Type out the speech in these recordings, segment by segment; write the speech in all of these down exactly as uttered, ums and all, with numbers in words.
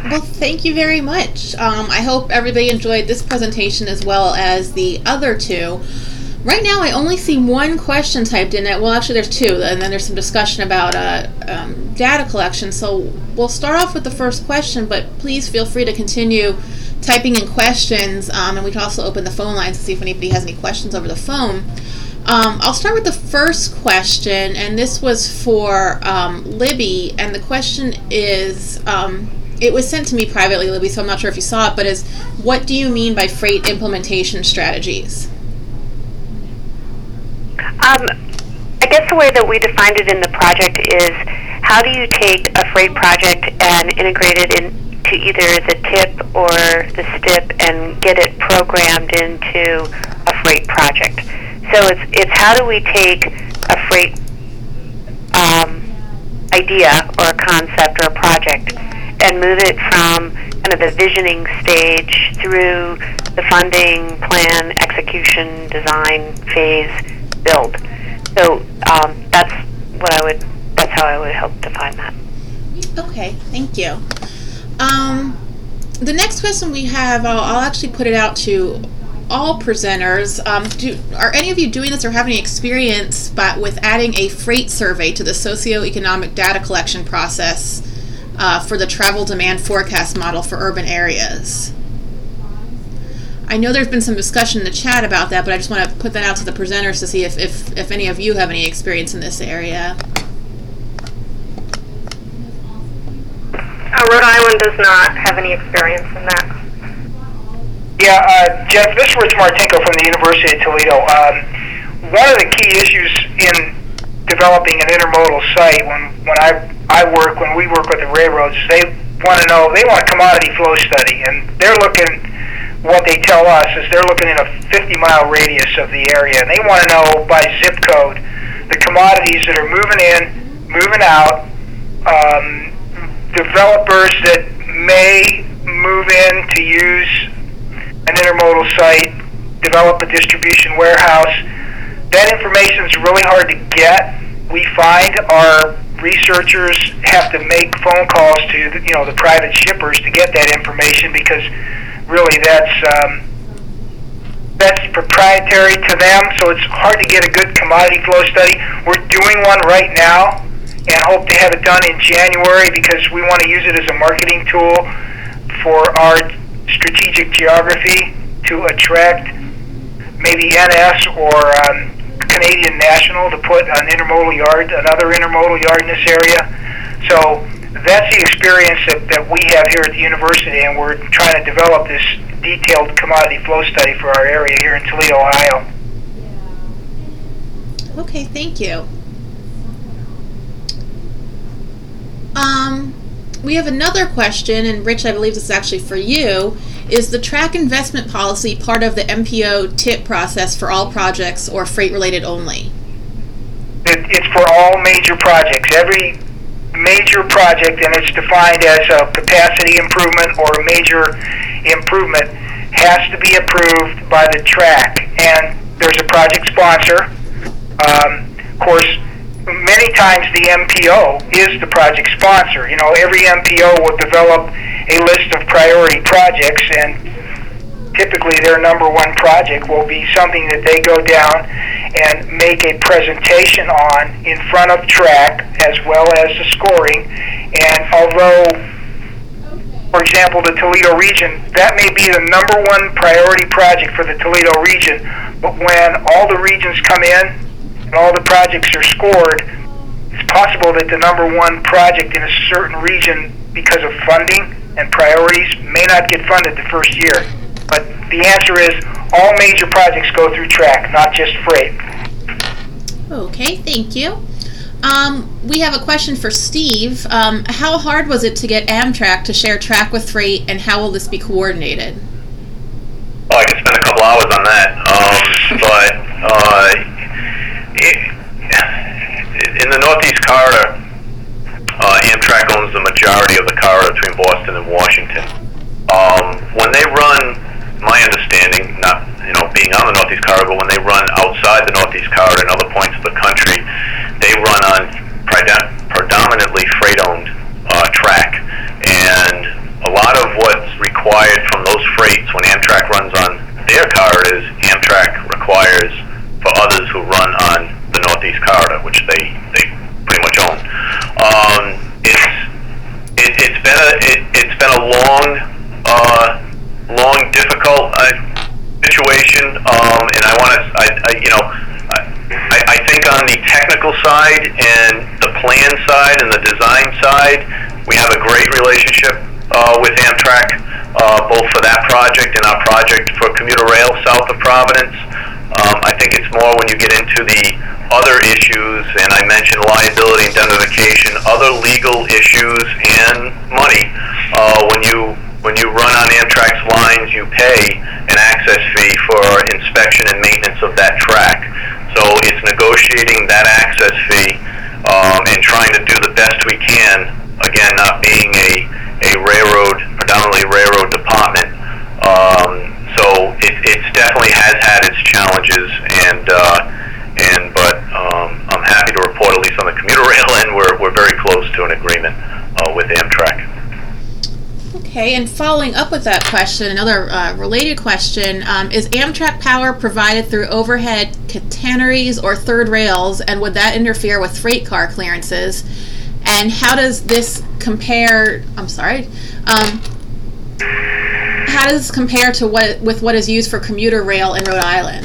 Well, thank you very much. Um, I hope everybody enjoyed this presentation as well as the other two. Right now, I only see one question typed in. It. Well, actually, there's two, and then there's some discussion about uh, um, data collection. So we'll start off with the first question, but please feel free to continue typing in questions, um, and we can also open the phone lines to see if anybody has any questions over the phone. Um, I'll start with the first question, and this was for um, Libby, and the question is, um, it was sent to me privately, Libby, so I'm not sure if you saw it, but is, what do you mean by freight implementation strategies? Um, I guess the way that we defined it in the project is, how do you take a freight project and integrate it into either the T I P or the S T I P and get it programmed into a freight project? So it's it's how do we take a freight um, idea or a concept or a project and move it from kind of the visioning stage through the funding, plan, execution, design phase, build. So um, that's what I would. That's how I would help define that. Okay, thank you. Um, the next question we have, I'll, I'll actually put it out to all presenters. Um, do, are any of you doing this or have any experience but with adding a freight survey to the socioeconomic data collection process uh, for the travel demand forecast model for urban areas? I know there's been some discussion in the chat about that, but I just want to put that out to the presenters to see if, if, if any of you have any experience in this area. Uh, Rhode Island does not have any experience in that. Yeah, uh, Jeff, this is Rich Martinko from the University of Toledo. Um, one of the key issues in developing an intermodal site, when, when I, I work, when we work with the railroads, they want to know, they want a commodity flow study, and they're looking, what they tell us is they're looking in a fifty mile radius of the area, and they want to know by zip code the commodities that are moving in, moving out, um, developers that may move in to use an intermodal site, develop a distribution warehouse. That information is really hard to get. We find our researchers have to make phone calls to the, you know, the private shippers to get that information, because really that's um, that's proprietary to them, so it's hard to get a good commodity flow study. We're doing one right now and hope to have it done in January, because we want to use it as a marketing tool for our strategic geography to attract maybe N S or um, Canadian National to put an intermodal yard, another intermodal yard in this area. So that's the experience that, that we have here at the university, and we're trying to develop this detailed commodity flow study for our area here in Toledo, Ohio. Okay, thank you. Um, we have another question, and Rich, I believe this is actually for you. Is the track investment policy part of the M P O T I P process for all projects or freight-related only? It, it's for all major projects. Every major project, and it's defined as a capacity improvement or a major improvement, has to be approved by the track, and there's a project sponsor. Um, of course, many times the M P O is the project sponsor. You know, every M P O will develop a list of priority projects, and typically their number one project will be something that they go down and make a presentation on in front of track, as well as the scoring. And although, for example, the Toledo region, that may be the number one priority project for the Toledo region, but when all the regions come in and all the projects are scored, it's possible that the number one project in a certain region, because of funding and priorities, may not get funded the first year. But the answer is all major projects go through track, not just freight. Okay, thank you. Um, we have a question for Steve. Um, how hard was it to get Amtrak to share track with freight, and how will this be coordinated? Well, I could spend a couple hours on that, um, but uh, it, in the Northeast Corridor, uh, Amtrak owns the majority of the corridor between Boston and Washington. Um, when they run, my understanding, not you know being on the Northeast Corridor, but when they run outside the Northeast Corridor in other points of the country, they run on predominantly freight-owned uh, track, and a lot required from those freights when Amtrak runs on their corridors, Amtrak requires for others who run on the Northeast Corridor, which they, they pretty much own. Um, it's it, it's been a it, it's been a long uh, long difficult uh, situation, um, and I want to I, I you know I, I think on the technical side and the plan side and the design side, we have a great relationship uh, with Amtrak, uh, both for that project and our project for commuter rail south of Providence. Um, I think it's more when you get into the other issues, and I mentioned liability, indemnification, other legal issues, and money. Uh, when you when you run on Amtrak's lines, you pay an access fee for inspection and maintenance of that track. So it's negotiating that access fee um, and trying to do the best we can. Again, not being a a railroad, predominantly railroad department. Um, So it it's definitely has had its challenges, and uh, and but um, I'm happy to report, at least on the commuter rail end, we're we're very close to an agreement uh, with Amtrak. Okay, and following up with that question, another uh, related question: um, is Amtrak power provided through overhead catenaries or third rails, and would that interfere with freight car clearances? And how does this compare? I'm sorry. Um, How does this compare to what with what is used for commuter rail in Rhode Island?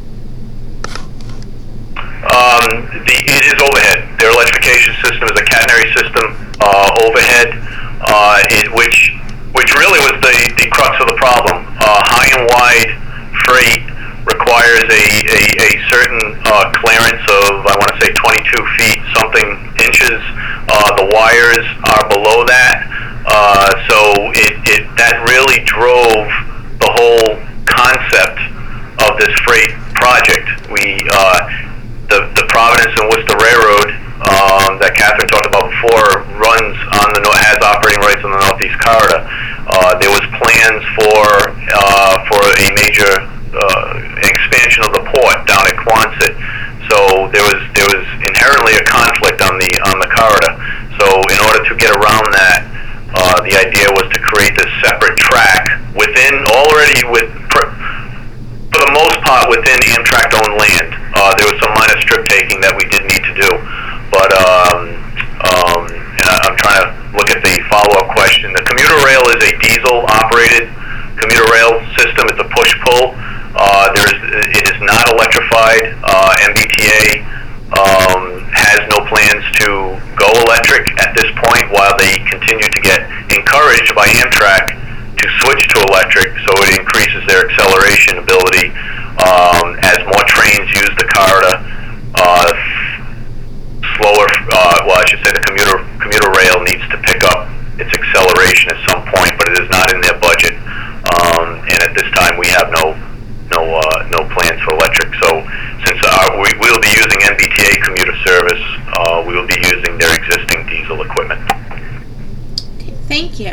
Um, the, it is overhead. Their electrification system is a catenary system uh, overhead, uh, it, which which really was the, the crux of the problem. Uh, high and wide freight requires a, a, a certain uh, clearance of, I want to say, twenty-two feet something inches. Uh, the wires are below that. Uh, so it, it that really drove the whole concept of this freight project. We uh, the the Providence and Worcester Railroad um, that Catherine talked about before runs on the has operating rights on the Northeast Corridor. Uh, there was plans for uh, for a major uh, expansion of the port down at Quonset. So there was there was inherently a conflict on the on the corridor. So in order to get around that, Uh, the idea was to create this separate track within already with, for the most part, within Amtrak-owned land. Uh, there was some minor strip taking that we did need to do, but um, um, and I'm trying to look at the follow-up question. The commuter rail is a diesel-operated commuter rail system. It's a push-pull. Uh, there is it is not electrified. Uh, M B T A um, has no plans to go electric at this point, while they continue to get encouraged by Amtrak to switch to electric, so it increases their acceleration ability um, as more trains use the corridor. Uh, slower, uh, well, I should say the commuter commuter rail needs to pick up its acceleration at some point, but it is not in their budget. Um, and at this time, we have no no uh, no plans for electric. So since our, we will be using M B T A commuter service, uh, we will be using their existing diesel equipment. Okay, thank you.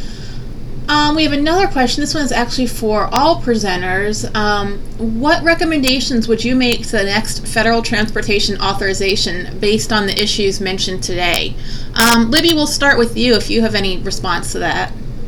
Um, we have another question. This one is actually for all presenters. Um, what recommendations would you make to the next federal transportation authorization based on the issues mentioned today? Um, Libby, we'll start with you if you have any response to that.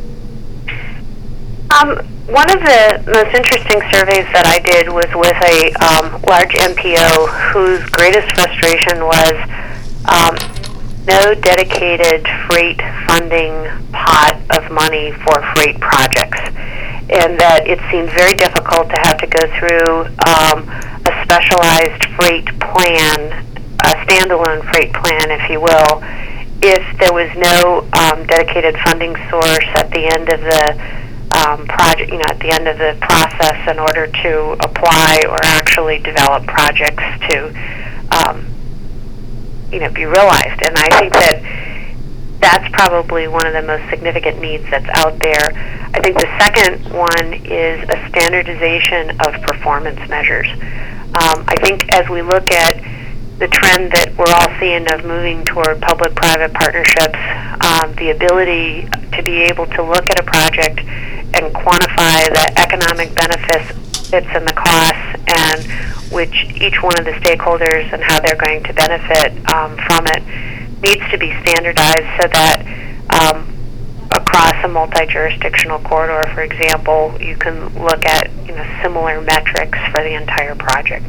Um, one of the most interesting surveys that I did was with a um, large M P O whose greatest frustration was um, no dedicated freight funding pot of money for freight projects, and that it seemed very difficult to have to go through um, a specialized freight plan, a standalone freight plan, if you will, if there was no um, dedicated funding source at the end of the Um, project, you know, at the end of the process in order to apply or actually develop projects to, um, you know, be realized. And I think that that's probably one of the most significant needs that's out there. I think the second one is a standardization of performance measures. Um, I think as we look at the trend that we're all seeing of moving toward public-private partnerships, um, the ability to be able to look at a project and quantify the economic benefits and the costs, and which each one of the stakeholders and how they're going to benefit um, from it needs to be standardized so that um, across a multi-jurisdictional corridor, for example, you can look at, you know, similar metrics for the entire project.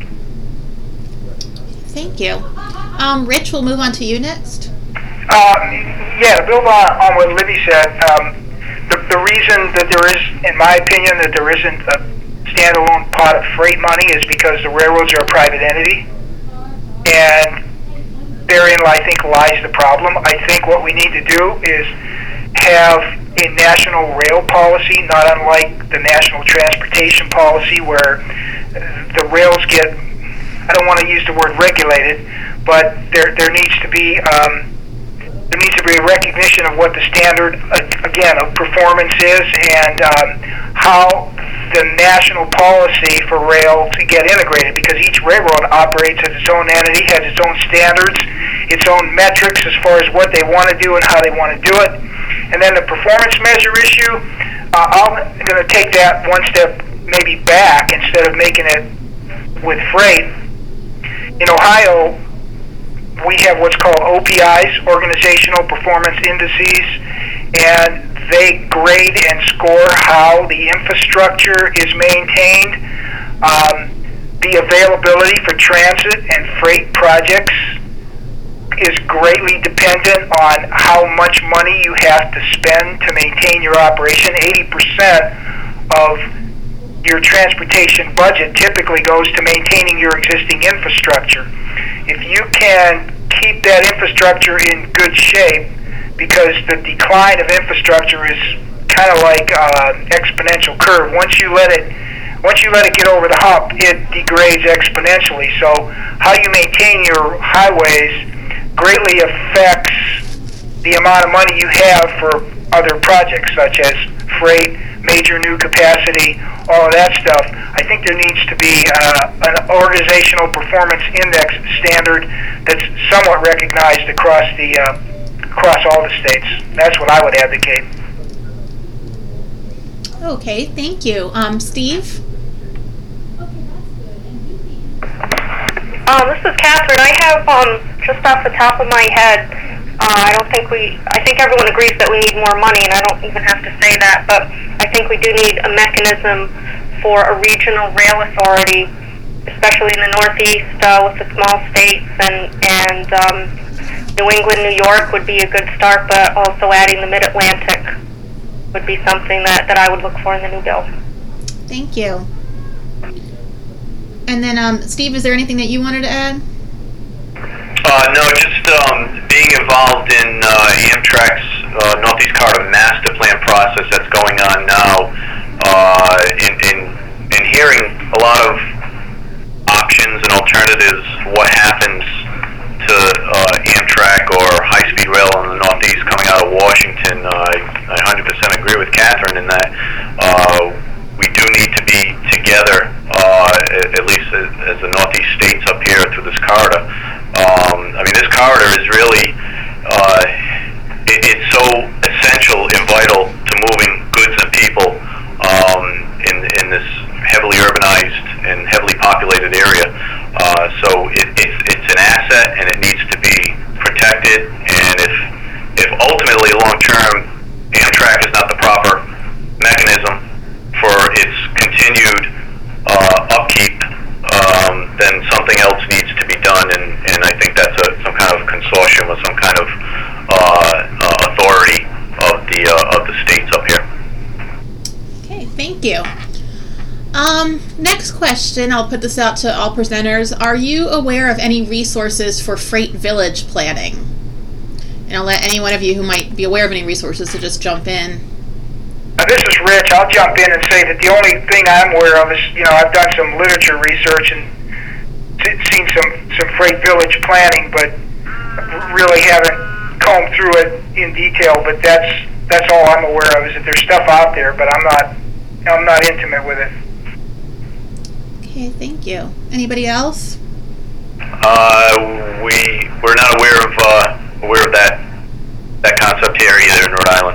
Thank you. Um, Rich, we'll move on to you next. Um, yeah, to build on, on what Libby said, um, the, the reason that there is, in my opinion, that there isn't a standalone pot of freight money is because the railroads are a private entity, and therein, I think, lies the problem. I think what we need to do is have a national rail policy, not unlike the national transportation policy, where the rails get, I don't want to use the word regulated, but there there needs to be um, there needs to be a recognition of what the standard, uh, again, of performance is, and um, how the national policy for rail to get integrated, because each railroad operates as its own entity, has its own standards, its own metrics as far as what they want to do and how they want to do it. And then the performance measure issue, uh, I'm going to take that one step maybe back instead of making it with freight. In Ohio, we have what's called O P Is, Organizational Performance Indices, and they grade and score how the infrastructure is maintained. Um, the availability for transit and freight projects is greatly dependent on how much money you have to spend to maintain your operation. eighty percent of your transportation budget typically goes to maintaining your existing infrastructure. If you can keep that infrastructure in good shape, because the decline of infrastructure is kind of like an exponential curve. Once you let it, once you let it get over the hump, it degrades exponentially. So how you maintain your highways greatly affects the amount of money you have for other projects, such as freight, major new capacity, all of that stuff. I think there needs to be uh, an organizational performance index standard that's somewhat recognized across the uh, across all the states. That's what I would advocate. Okay, thank you. Um, Steve? Um, this is Catherine. I have, um, just off the top of my head, uh, I don't think we, I think everyone agrees that we need more money, and I don't even have to say that, but I think we do need a mechanism for a regional rail authority, especially in the Northeast uh, with the small states, and, and um, New England, New York would be a good start, but also adding the Mid-Atlantic would be something that, that I would look for in the new bill. Thank you. And then, um, Steve, is there anything that you wanted to add? Uh, no, just um, being involved in uh, Amtrak's uh, Northeast Corridor master plan process that's going on now, uh, in, in, in hearing a lot of options and alternatives, what happens to uh, Amtrak or high-speed rail in the Northeast coming out of Washington. Uh, I, I one hundred percent agree with Catherine in that uh, we do need to be together, uh, at least as, as the Northeast states up here through this corridor. Um, I mean, this corridor is really, uh, it, it's so essential and vital to moving goods and people um, in, in this heavily urbanized and heavily populated area. Uh, so it, it's, it's an asset, and it needs to be protected. And if, if ultimately long-term Amtrak is not the proper mechanism for its continued uh, upkeep, um, then something else needs to be done. And, and I think that's a, some kind of consortium or some kind of uh, uh, authority of the uh, of the states up here. Okay, thank you. Um, next question, I'll put this out to all presenters. Are you aware of any resources for freight village planning? And I'll let any one of you who might be aware of any resources to just jump in. Uh, this is Rich. I'll jump in and say that the only thing I'm aware of is, you know, I've done some literature research and t- seen some, some freight village planning, but really haven't combed through it in detail. But that's that's all I'm aware of, is that there's stuff out there, but I'm not I'm not intimate with it. Okay, thank you. Anybody else? Uh, we we're not aware of uh, aware of that that concept here either in Rhode Island.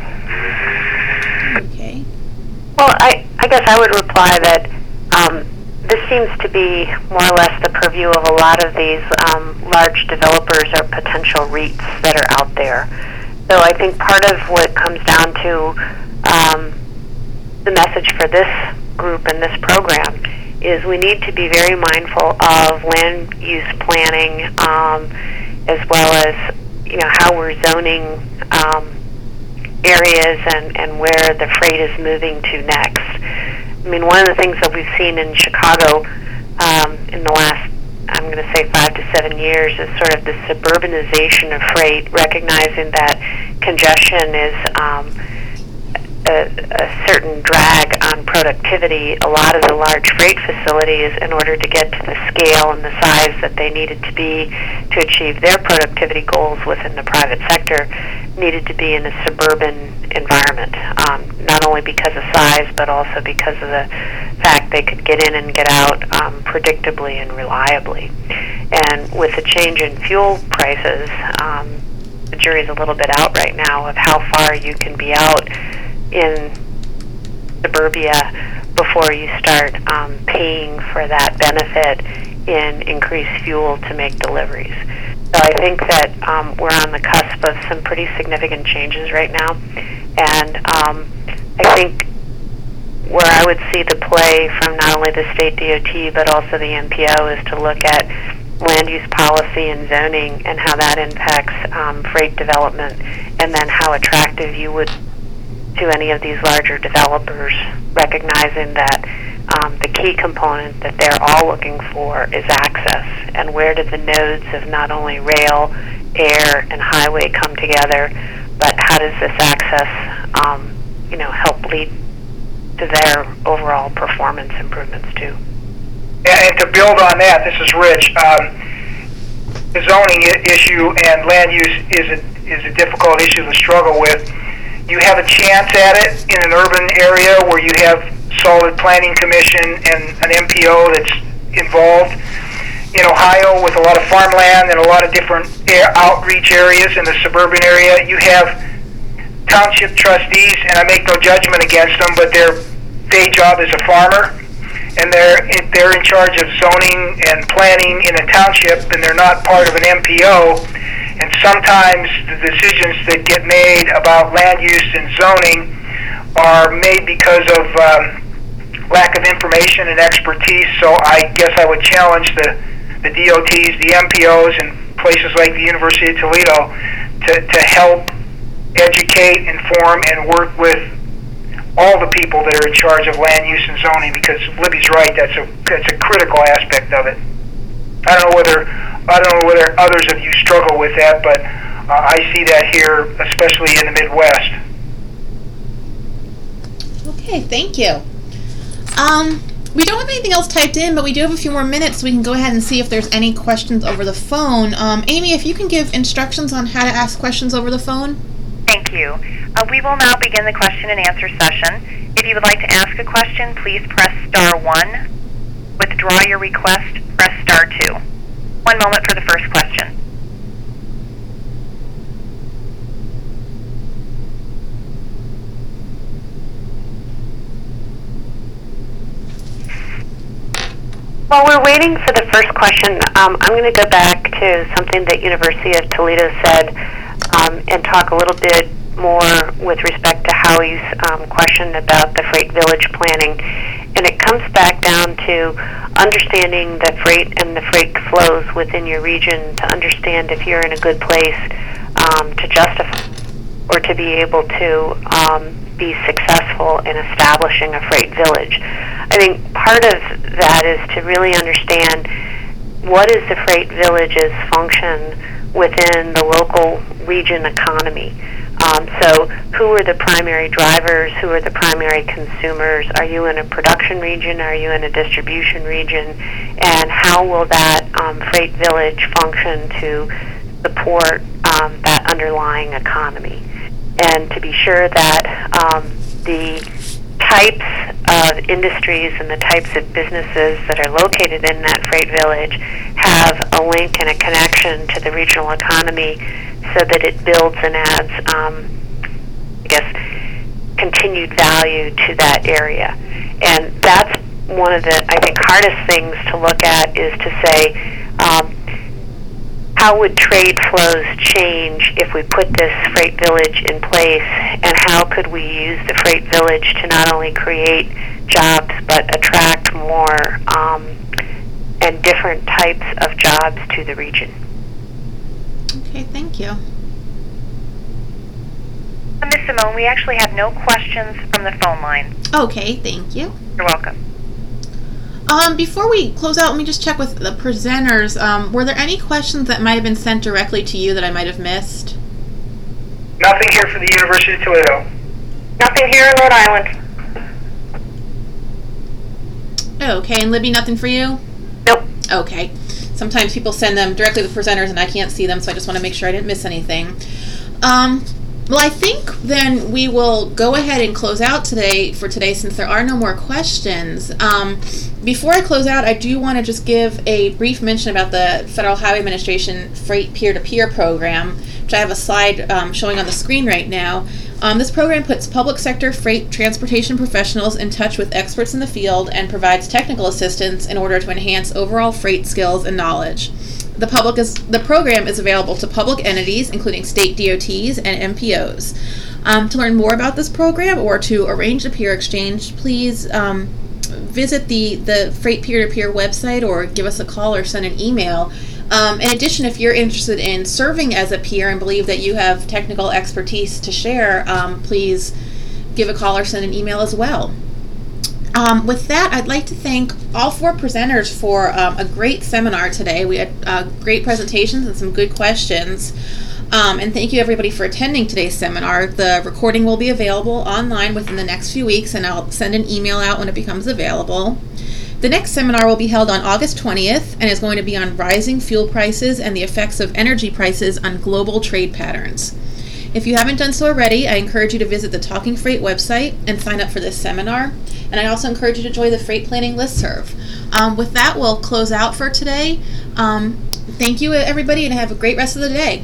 Okay. Well, I, I guess I would reply that um, this seems to be more or less the purview of a lot of these um, large developers or potential REITs that are out there. So I think part of what comes down to um, the message for this group and this program is we need to be very mindful of land use planning, um, as well as, you know, how we're zoning um, areas and, and where the freight is moving to next. I mean, one of the things that we've seen in Chicago um, in the last, I'm going to say five to seven years, is sort of the suburbanization of freight, recognizing that congestion is um, a, a certain drag on productivity. A lot of the large freight facilities, in order to get to the scale and the size that they needed to be to achieve their productivity goals within the private sector, needed to be in a suburban environment, um, not only because of size, but also because of the fact they could get in and get out um, predictably and reliably. And with the change in fuel prices, um, the jury's a little bit out right now of how far you can be out in suburbia before you start um, paying for that benefit in increased fuel to make deliveries. So I think that um, we're on the cusp of some pretty significant changes right now, and um, I think where I would see the play from not only the state D O T but also the M P O is to look at land use policy and zoning and how that impacts um, freight development, and then how attractive you would to any of these larger developers, recognizing that um, the key component that they're all looking for is access, and where do the nodes of not only rail, air, and highway come together, but how does this access um, you know, help lead to their overall performance improvements too. And to build on that, this is Rich. Um, the zoning I- issue and land use is a, is a difficult issue to struggle with. You have a chance at it in an urban area where you have solid planning commission and an M P O that's involved. In Ohio, with a lot of farmland and a lot of different air outreach areas in the suburban area, you have township trustees, and I make no judgment against them, but their day job is a farmer, and they're they're in charge of zoning and planning in a township, and they're not part of an M P O. And sometimes the decisions that get made about land use and zoning are made because of um, lack of information and expertise. So I guess I would challenge the, the D O Ts, the M P Os, and places like the University of Toledo to, to help educate, inform, and work with all the people that are in charge of land use and zoning, because Libby's right, that's a, that's a critical aspect of it. I don't know whether I don't know whether others of you struggle with that, but uh, I see that here, especially in the Midwest. Okay, thank you. Um, we don't have anything else typed in, but we do have a few more minutes, so we can go ahead and see if there's any questions over the phone. Um, Amy, if you can give instructions on how to ask questions over the phone. Thank you. Uh, we will now begin the question and answer session. If you would like to ask a question, please press star one. Withdraw your request, press star two. One moment for the first question. While we're waiting for the first question, um, I'm going to go back to something that University of Toledo said um, and talk a little bit more with respect to Howie's um, question about the freight village planning. And it comes back down to understanding the freight and the freight flows within your region, to understand if you're in a good place um, to justify or to be able to um, be successful in establishing a freight village. I think part of that is to really understand what is the freight village's function within the local region economy. Um, so who are the primary drivers? Who are the primary consumers? Are you in a production region? Are you in a distribution region? And how will that um, freight village function to support um, that underlying economy? And to be sure that um, the types of industries and the types of businesses that are located in that freight village have a link and a connection to the regional economy, so that it builds and adds, um, I guess, continued value to that area. And that's one of the, I think, hardest things to look at, is to say, um, how would trade flows change if we put this freight village in place, and how could we use the freight village to not only create jobs but attract more um, and different types of jobs to the region? Okay, thank you. Miz Simone, we actually have no questions from the phone line. Okay, thank you. You're welcome. Um, before we close out, let me just check with the presenters. Um, were there any questions that might have been sent directly to you that I might have missed? Nothing here for the University of Toledo. Nothing here in Rhode Island. Okay, and Libby, nothing for you? Nope. Okay. Sometimes people send them directly to the presenters and I can't see them, so I just want to make sure I didn't miss anything. Um, well, I think then we will go ahead and close out today for today since there are no more questions. Um, before I close out, I do want to just give a brief mention about the Federal Highway Administration Freight Peer-to-Peer program, which I have a slide um, showing on the screen right now. Um, this program puts public sector freight transportation professionals in touch with experts in the field and provides technical assistance in order to enhance overall freight skills and knowledge. The public is the program is available to public entities, including state D O Ts and M P Os. Um, to learn more about this program or to arrange a peer exchange, please um, visit the, the Freight Peer-to-Peer website or give us a call or send an email. Um, in addition, if you're interested in serving as a peer and believe that you have technical expertise to share, um, please give a call or send an email as well. Um, with that, I'd like to thank all four presenters for um, a great seminar today. We had uh, great presentations and some good questions. Um, and thank you everybody for attending today's seminar. The recording will be available online within the next few weeks, and I'll send an email out when it becomes available. The next seminar will be held on August twentieth and is going to be on rising fuel prices and the effects of energy prices on global trade patterns. If you haven't done so already, I encourage you to visit the Talking Freight website and sign up for this seminar. And I also encourage you to join the Freight Planning Listserv. Um, with that, we'll close out for today. Um, thank you, everybody, and have a great rest of the day.